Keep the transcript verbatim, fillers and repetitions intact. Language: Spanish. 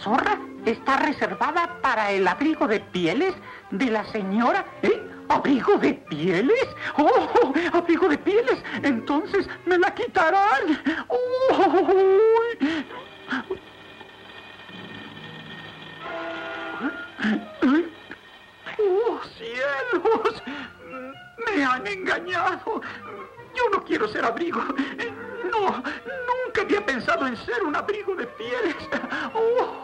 zorra está reservada para el abrigo de pieles de la señora. ¿Eh? ¿Abrigo de pieles? ¡Oh! ¡Abrigo de pieles! Entonces me la quitarán. ¡Oh! ¡Oh, cielos! Me han engañado. Yo no quiero ser abrigo. No, nunca había pensado en ser un abrigo de pieles. ¡Oh!